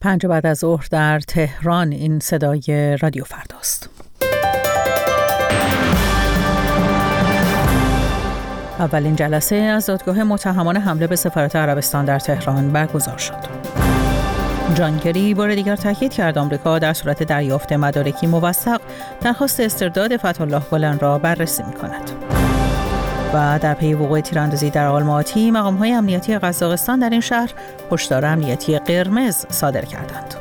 5 بعد از ظهر در تهران. این صدای رادیو فرداست. اولین جلسه از دادگاه متهمان حمله به سفارت عربستان در تهران برگزار شد. جان کری بار دیگر تاکید کرد آمریکا در صورت دریافت مدارکی موثق درخواست استرداد فتح‌الله گلن را بررسی می‌کند. و در پی وقوع تیراندازی در آلماتی، مقام‌های امنیتی قزاقستان در این شهر هشدار امنیتی قرمز صادر کردند.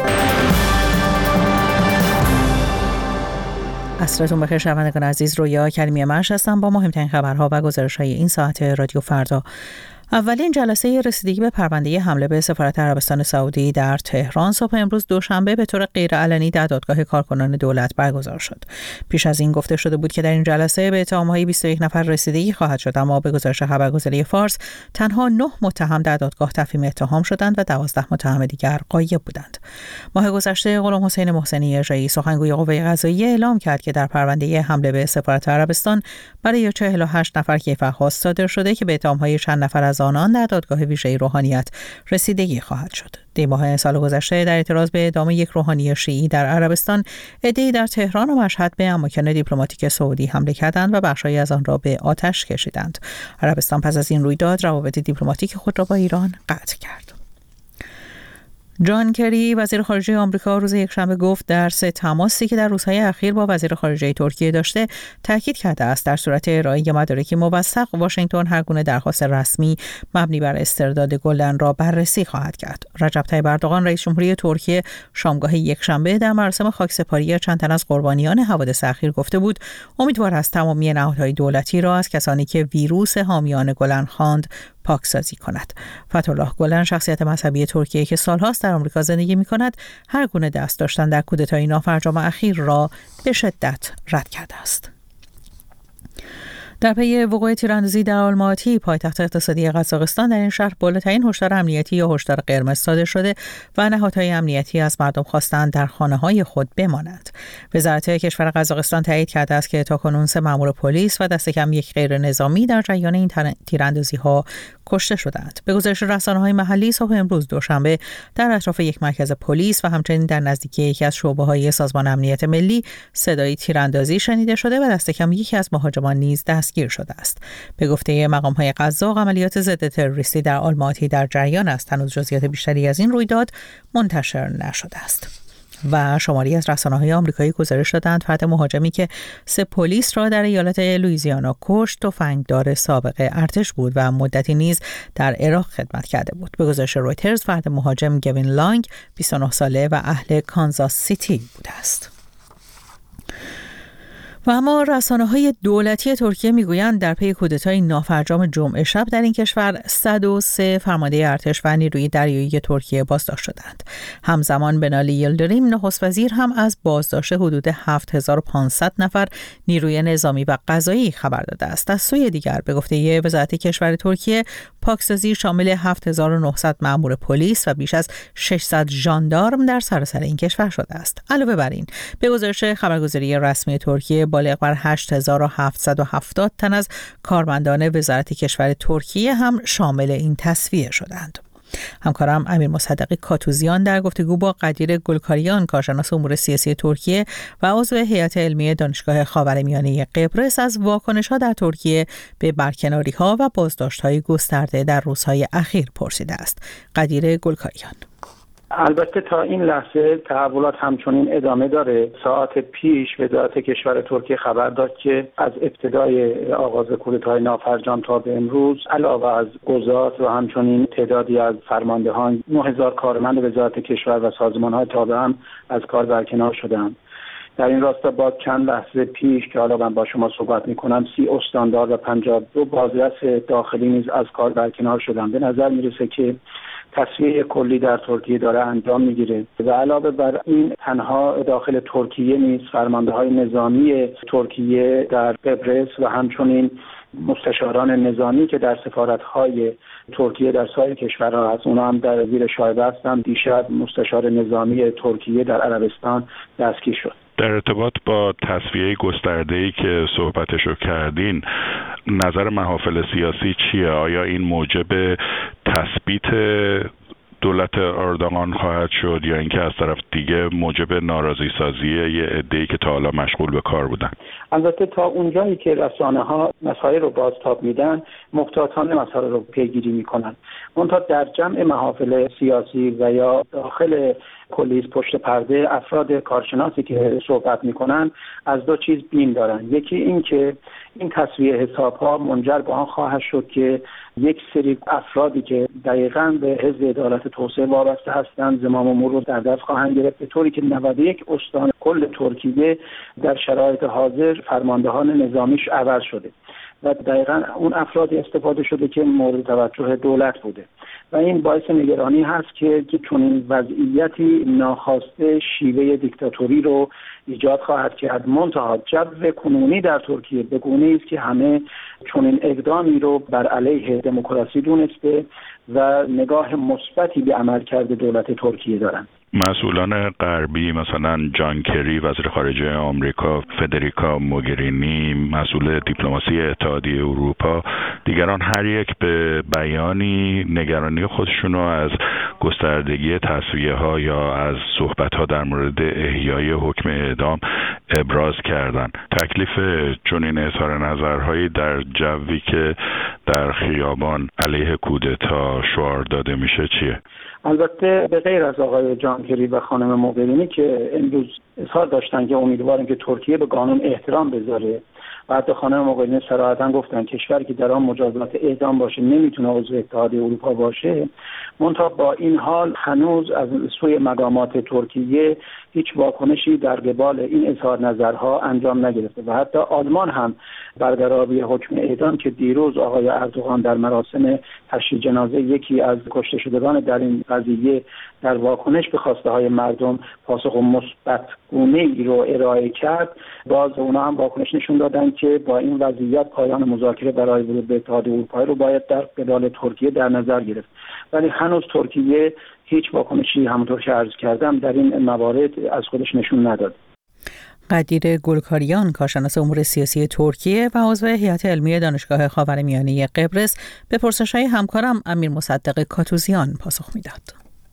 عصرتون بخیر شنوندگان عزیز، رویا کریمی منش هستم با مهمترین خبرها و گزارش‌های این ساعت رادیو فردا. اولین جلسه رسیدگی به پرونده حمله به سفارت عربستان سعودی در تهران صبح امروز دوشنبه به طور غیرعلنی در دادگاه کارکنان دولت برگزار شد. پیش از این گفته شده بود که در این جلسه به اتهام‌های 21 نفر رسیدگی خواهد شد، اما به گزارش خبرگزاری فارس تنها 9 متهم در دادگاه تفهیم اتهام شدند و 12 متهم دیگر غایب بودند. ماه گذشته غلام حسین محسنی اجرایی سخنگوی قوه قضاییه اعلام کرد که در پرونده حمله به سفارت عربستان برای 48 نفر کیفرخواست صادر شده که به اتهام‌های چند نفر از آنان در دادگاه ویژه روحانیت رسیدگی خواهد شد. دیماه سال گذشته در اعتراض به اعدام یک روحانی شیعی در عربستان، عده‌ای در تهران و مشهد به اماکن دیپلماتیک سعودی حمله کردند و بخشی از آن را به آتش کشیدند. عربستان پس از این رویداد روابط دیپلماتیک خود را با ایران قطع کرد. جان کری وزیر خارجه آمریکا روز یکشنبه گفت در 3 تماسی که در روزهای اخیر با وزیر خارجه ترکیه داشته تاکید کرده است در صورت ارائه مدارکی موثق واشنگتن هر گونه درخواست رسمی مبنی بر استرداد گلن را بررسی خواهد کرد. رجب طیب اردوغان رئیس جمهوری ترکیه شامگاه یکشنبه در مراسم خاکسپاری چند تن از قربانیان حوادث اخیر گفته بود امیدوار است تمامی نهادهای دولتی را از کسانی که ویروس حامیان گلن خواند پاکسازی کند. فتح‌الله گلن شخصیت مذهبی ترکیه که سالهاست در آمریکا زندگی می‌کند، هر گونه دست داشتن در کودتای نافرجام اخیر را به شدت رد کرده است. در پی وقوع تیراندازی در آلماتی، پایتخت اقتصادی قزاقستان، در این شهر بالاترین هشدار امنیتی یا هشدار قرمز صادر شده و نهادهای امنیتی از مردم خواستند در خانه‌های خود بمانند. وزارت کشور قزاقستان تایید کرده است که تاکنون 3 مأمور پلیس و دست کم 1 غیر نظامی در جریان این تیراندازی‌ها کشته شدند. به گزارش رسانه‌های محلی صبح امروز دوشنبه در اطراف یک مرکز پلیس و همچنین در نزدیکی یکی از شعبه‌های سازمان امنیت ملی صدای تیراندازی شنیده شده و دست کم یکی از مهاجمان نیز دستگیر شده است. به گفته مقام‌های قزاق، عملیات ضد تروریستی در آلماتی در جریان است. هنوز جزئیات بیشتری از این رویداد منتشر نشده است. و شماری از رسانه‌های آمریکایی گزارش دادند فرد مهاجمی که 3 پلیس را در ایالت لوئیزیانا کشت تفنگدار سابق ارتش بود و مدتی نیز در عراق خدمت کرده بود. به گزارش رویترز فرد مهاجم گوین لانگ 29 ساله و اهل کانزاس سیتی بوده است. و اما رسانه‌های دولتی ترکیه میگویند در پی کودتای نافرجام جمعه شب در این کشور 103 فرمانده ارتش و نیروی دریایی ترکیه بازداشت شدند. همزمان بنالی یلدریم نخست وزیر هم از بازداشت حدود 7500 نفر نیروی نظامی و قضایی خبر داده است. از سوی دیگر به گفته وزارت کشور ترکیه، پاکسازی شامل 7900 مأمور پلیس و بیش از 600 ژاندارم در سراسر این کشور شده است. علاوه بر این، به گزارش خبرگزاری رسمی ترکیه، بالغ بر 8770 تن از کارمندان وزارت کشور ترکیه هم شامل این تصفیه شدند. همکارم امیر مصدق کاتوزیان در گفتگو با قدیر گلکاریان، کارشناس امور سیاسی ترکیه و عضو هیئت علمی دانشگاه خاورمیانه قبرس، از واکنش‌ها در ترکیه به برکناری‌ها و بازداشت‌های گسترده در روزهای اخیر پرسیده است. قدیر گلکاریان: البته تا این لحظه تحولات همچنین ادامه داره. ساعت پیش وزارت کشور ترکیه خبر داد که از ابتدای آغاز کودتای نافرجام تا به امروز علاوه از قضات و همچنین تعدادی از فرماندهان 9000 کارمند وزارت کشور و سازمان‌های تابع هم از کار برکنار شدند. در این راستا با چند لحظه پیش که حالا من با شما صحبت می‌کنم 30 استاندار و 52 بازرس داخلی نیز از کار برکنار شدند. به نظر میرسه که تصفیه کلی در ترکیه داره انجام میگیره و علاوه بر این تنها داخل ترکیه نیز فرمانده‌های نظامی ترکیه در قبرس و همچنین مستشاران نظامی که در سفارت‌های ترکیه در سایر کشورها هست، اونا هم در زیر شایعه هستند. دیشب مستشار نظامی ترکیه در عربستان دستگیر شد. در ارتباط با تصفیه گسترده‌ای که صحبتشو کردین، نظر محافل سیاسی چیه؟ آیا این موجب تثبیت دولت اردوغان خواهد شد یا اینکه از طرف دیگه موجب ناراضی سازی یه عده‌ای که تا حالا مشغول به کار بودن؟ البته تا اونجایی که رسانه‌ها مسائل رو بازتاب میدن محتاطانه مسائل رو پیگیری میکنن. منتها در جمع محافل سیاسی و یا داخل کلیس پشت پرده افراد کارشناسی که صحبت میکنن از دو چیز بیم دارن. یکی این که این تسویه حساب‌ها منجر به آن خواهد شد که یک سری افرادی که دقیقاً به حزب عدالت توسعه وابسته هستند زمام امور رو در دست خواهند گرفت، به طوری که 91 استان کل ترکیه در شرایط حاضر فرماندهان نظامیش عوض شده و دقیقاً اون افرادی استفاده شده که مورد توجه دولت بوده و این باعث نگرانی هست که چون این وضعیتی ناخواسته شیوه دیکتاتوری رو ایجاد خواهد کرد. منتها جو کنونی در ترکیه به گونه‌ای است که همه چون این اقدامی رو بر علیه دموکراسی دونسته و نگاه مثبتی به عملکرد دولت ترکیه دارند. مسئولان غربی مثلا جان کری وزیر خارجه آمریکا، فدریکا موگرینی مسئول دیپلماسی اتحادیه اروپا، دیگران هر یک به بیانی نگرانی خودشون رو از گستردگی تسویه ها یا از صحبت ها در مورد احیای حکم اعدام ابراز کردن. تکلیف چنین اظهار نظرهایی در جوی که در خیابان علیه کودتا شعار داده میشه چیه؟ البته به غیر از آقای جان کری و خانم موگرینی که امروز اظهار داشتن که امیدوارن که ترکیه به قانون احترام بذاره و حتی خانم موگرینی صراحتاً گفتن کشوری که در آن مجازات اعدام باشه نمیتونه عضو اتحادیه اروپا باشه. منتها با این حال هنوز از سوی مقامات ترکیه هیچ واکنشی در قبال این اظهار نظرها انجام نگرفته و حتی آلمان هم برقراری حکم اعدام که دیروز آقای اردوغان در مراسم تشییع جنازه یکی از کشته شدگان در این قضیه در واکنش به خواسته های مردم پاسخ مثبت گونه‌ای رو ارائه کرد، باز اونا هم واکنش نشون دادن که با این وضعیت پایان مذاکره برای ورود به اتحادیه اروپا رو باید در قبال ترکیه در نظر گرفت. ولی هنوز ترکیه هیچ واکنشی همونطور که عرض کردم در این موارد از خودش نشون نداد. قدیر گلکاریان کارشناس امور سیاسی ترکیه و عضو هیئت علمی دانشگاه خاورمیانه قبرس به پرسش‌های همکارم امیر مصدق کاتوزیان پاسخ میداد.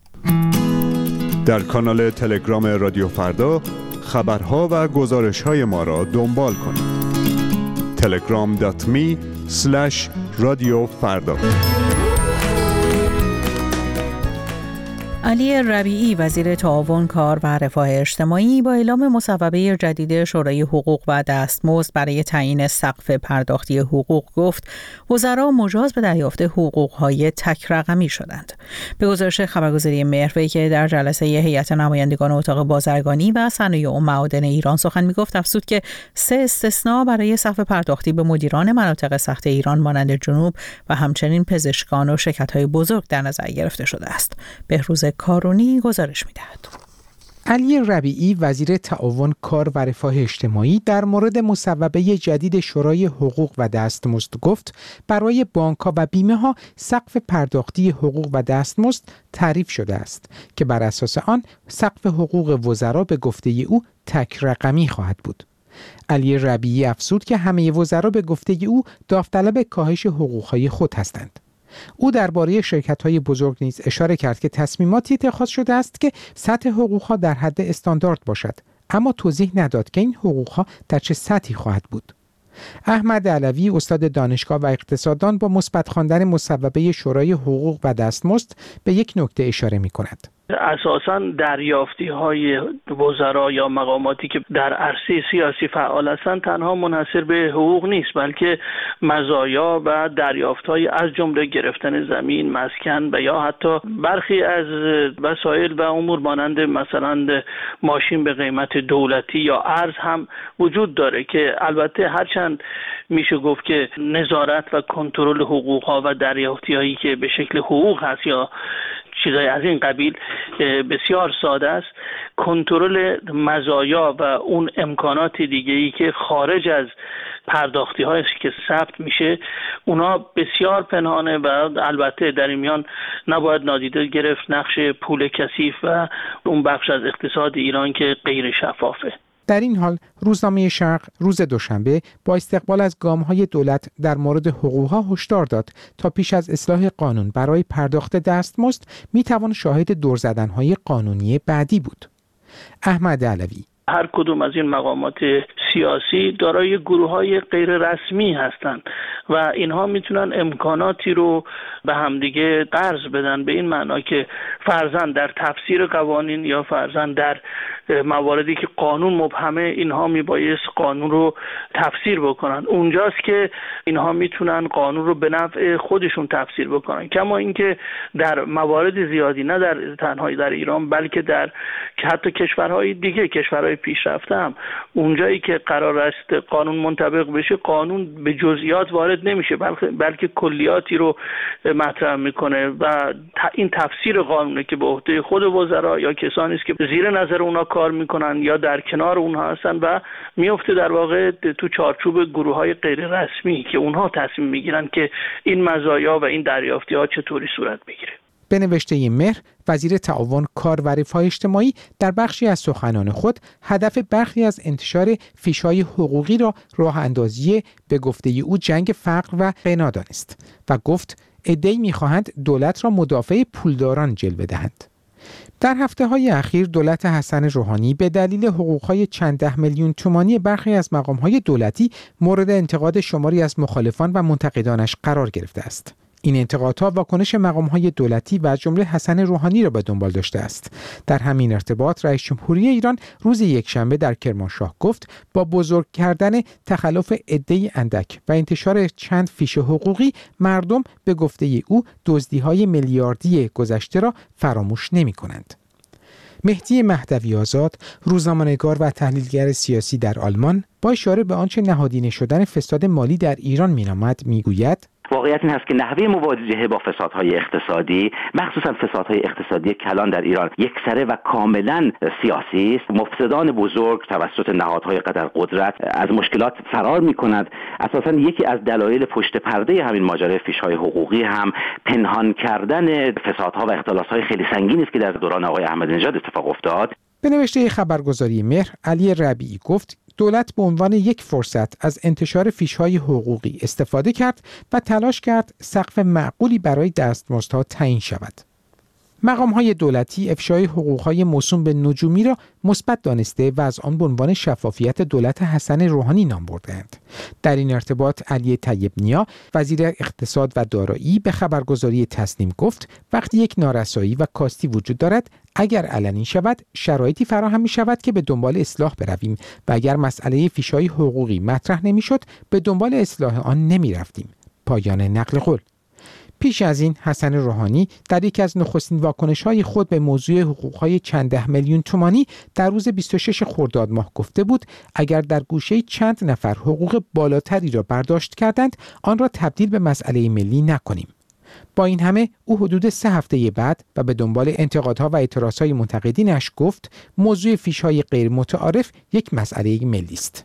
در کانال تلگرام رادیو فردا خبرها و گزارش‌های ما را دنبال کنید. telegram.me/radiofarda. علی ربیعی وزیر تعاون کار و رفاه اجتماعی با اعلام مصوبه جدید شورای حقوق و دستمزد برای تعیین سقف پرداختی حقوق گفت وزرا مجاز به دریافت حقوق‌های تک رقمی شدند. به گزارش خبرگزاری مهروی که در جلسه هیئت نمایندگان اتاق بازرگانی و صنایع و معادن ایران سخن می‌گفت افزود که 3 استثناء برای سقف پرداختی به مدیران مناطق سخت ایران مانند جنوب و همچنین پزشکان و شرکت‌های بزرگ در نظر گرفته شده است. بهروز کارونی گزارش می‌دهد. علی ربیعی وزیر تعاون کار و رفاه اجتماعی در مورد مصوبه جدید شورای حقوق و دستمزد گفت برای بانک‌ها و بیمه‌ها سقف پرداختی حقوق و دستمزد تعریف شده است که بر اساس آن سقف حقوق وزرا به گفته او تک رقمی خواهد بود. علی ربیعی افزود که همه وزرا به گفته او داوطلب کاهش حقوق‌های خود هستند. او درباره شرکت‌های بزرگ نیز اشاره کرد که تصمیماتی اتخاذ شده است که سطح حقوق‌ها در حد استاندارد باشد، اما توضیح نداد که این حقوق‌ها در چه سطحی خواهد بود. احمد علوی استاد دانشگاه و اقتصاددان با مثبت خواندن مصوبه شورای حقوق و دستمزد به یک نکته اشاره می‌کند. اساساً دریافتی‌های وزرا یا مقاماتی که در عرصه سیاسی فعال هستند تنها منحصر به حقوق نیست، بلکه مزایا و دریافت‌های از جمله گرفتن زمین، مسکن و یا حتی برخی از وسایل و امور مانند مثلا ماشین به قیمت دولتی یا ارز هم وجود داره که البته هرچند میشه گفت که نظارت و کنترل حقوق‌ها و دریافتی‌هایی که به شکل حقوق هست یا چیزای از این قبیل بسیار ساده است، کنترل مزایا و اون امکانات دیگه‌ای که خارج از پرداختی هایی که ثبت میشه اونا بسیار پنهانه و البته در این میان نباید نادیده گرفت نقش پول کثیف و اون بخش از اقتصاد ایران که غیر شفافه. در این حال روزنامه شرق روز دوشنبه با استقبال از گام‌های دولت در مورد حقوق‌ها هشدار داد تا پیش از اصلاح قانون برای پرداخت دستمزد میتوان شاهد دور زدن‌های قانونی بعدی بود. احمد علوی: هر کدوم از این مقامات سیاسی دارای گروه‌های غیر رسمی هستند و اینها میتونن امکاناتی رو به همدیگه قرض بدن، به این معنا که فرضاً در تفسیر قوانین یا فرضاً در مواردی که قانون مبهمه اینها میبایست قانون رو تفسیر بکنن. اونجاست که اینها میتونن قانون رو به نفع خودشون تفسیر بکنن، کما اینکه در موارد زیادی، نه در تنهایی در ایران بلکه در حتی کشورهای دیگه، کشورهای پیشرفته هم، اونجایی که قرار است قانون منطبق بشه قانون به جزئیات وارد نمیشه بلکه کلیاتی رو مطرح میکنه و این تفسیر قانونه که به عهده خود وزرا یا کسانی است که زیر نظر اونها کار میکنن یا در کنار اونها هستن و میفته در واقع تو چارچوب گروه‌های غیر رسمی که اونها تصمیم میگیرن که این مزایا و این دریافتی‌ها چطوری صورت بگیره. به نوشته مهر، وزیر تعاون، کار و رفاه اجتماعی در بخشی از سخنان خود هدف برخی از انتشار فیش‌های حقوقی را راه اندازی به گفته او جنگ فقر و غنا دانست و گفت عده‌ای می‌خواهند دولت را مدافع پولداران جلوه دهند. در هفته‌های اخیر دولت حسن روحانی به دلیل حقوق‌های چند ده میلیون تومانی برخی از مقام‌های دولتی مورد انتقاد شماری از مخالفان و منتقدانش قرار گرفته است. این انتقادها واکنش مقام‌های دولتی و از جمله حسن روحانی را به دنبال داشته است. در همین ارتباط رئیس جمهوری ایران روز یکشنبه در کرمانشاه گفت با بزرگ کردن تخلف عده‌ای اندک و انتشار چند فیش حقوقی مردم به گفته او دزدی‌های میلیاردی گذشته را فراموش نمی‌کنند. مهدی مهدوی آزاد، روزنامه‌نگار و تحلیلگر سیاسی در آلمان، با اشاره به آنچه نهادینه شدن فساد مالی در ایران می‌نامد میگوید: واقعیت این هست که نحوه مواجهه با فسادهای اقتصادی، مخصوصا فسادهای اقتصادی کلان در ایران، یکسره و کاملا سیاسی است. مفسدان بزرگ توسط نهادهای قدرت از مشکلات فرار می‌کنند. اساساً یکی از دلایل پشت پرده همین ماجرای فیش‌های حقوقی هم پنهان کردن فسادها و اختلاس‌های خیلی سنگینی است که در دوران آقای احمدی نژاد اتفاق افتاد. به نوشته خبرگزاری مهر، علی ربیعی گفت دولت به عنوان یک فرصت از انتشار فیش‌های حقوقی استفاده کرد و تلاش کرد سقف معقولی برای دستمزدها تعیین شود. مقام‌های دولتی افشای حقوق‌های موسوم به نجومی را مثبت دانسته و از آن به عنوان شفافیت دولت حسن روحانی نام برده‌اند. در این ارتباط علی طیب نیا، وزیر اقتصاد و دارایی، به خبرگزاری تصنیم گفت وقتی یک نارسایی و کاستی وجود دارد، اگر علنی شود شرایطی فراهم می شود که به دنبال اصلاح برویم و اگر مسئله فیش‌های حقوقی مطرح نمی‌شد به دنبال اصلاح آن نمی رفتیم. پایان نقل قول. پیش از این حسن روحانی در یکی از نخستین واکنش‌های خود به موضوع حقوق‌های چند ده میلیون تومانی در روز 26 خرداد ماه گفته بود اگر در گوشه چند نفر حقوق بالاتری را برداشت کردند آن را تبدیل به مسئله ملی نکنیم. با این همه او حدود 3 هفته بعد و به دنبال انتقادها و اعتراضهای منتقدینش گفت موضوع فیش‌های غیر متعارف یک مسئله ملی است.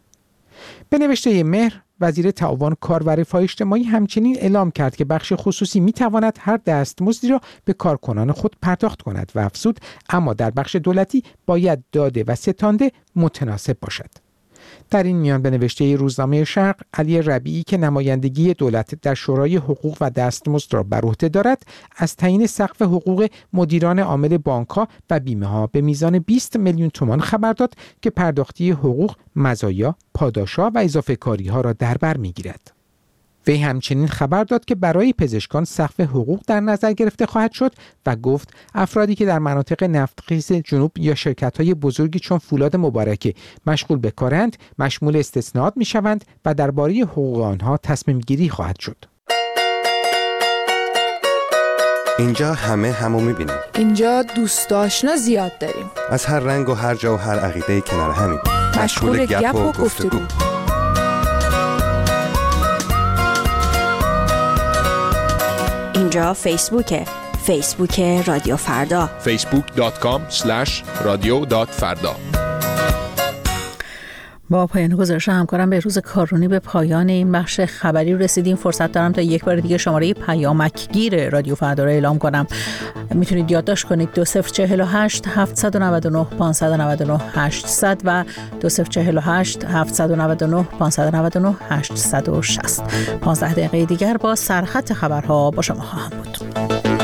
به نوشته مهر، وزیر تعاون، کار و رفاه اجتماعی همچنین اعلام کرد که بخش خصوصی می‌تواند هر دستمزدی را به کارکنان خود پرداخت کند و افزود اما در بخش دولتی باید داده و ستانده متناسب باشد. در این میان به نوشته روزنامه شرق، علی ربیعی که نمایندگی دولت در شورای حقوق و دستمزد را بر عهده دارد، از تعیین سقف حقوق مدیران عامل بانک‌ها و بیمه‌ها به میزان 20 میلیون تومان خبر داد که پرداختی حقوق، مزایا، پاداش‌ها و اضافه کاری‌ها را در بر می‌گیرد. وی همچنین خبر داد که برای پزشکان سقف حقوق در نظر گرفته خواهد شد و گفت افرادی که در مناطق نفتخیز جنوب یا شرکت‌های بزرگی چون فولاد مبارکه مشغول به کارند مشمول استثناءات می‌شوند و درباره حقوق آنها تصمیم گیری خواهد شد. اینجا همه همو می‌بینیم. اینجا دوست آشنا زیاد داریم. از هر رنگ و هر جا و هر عقیده‌ای کنار همیم. مشغول گپ و گفتگو. اینجا فیسبوک رادیو فردا. facebook.com/radio.farda. با پایان گزارش همکارم بهروز کارونی به پایان این بخش خبری رسیدیم. فرصت دارم تا یک بار دیگه شماره پیامکگیر رادیو فردا رو اعلام کنم. میتونید یادداشت کنید 2048 799 599 800 و 2048 799 599 860. 15 دقیقه دیگر با سرخط خبرها با شما خواهم بود.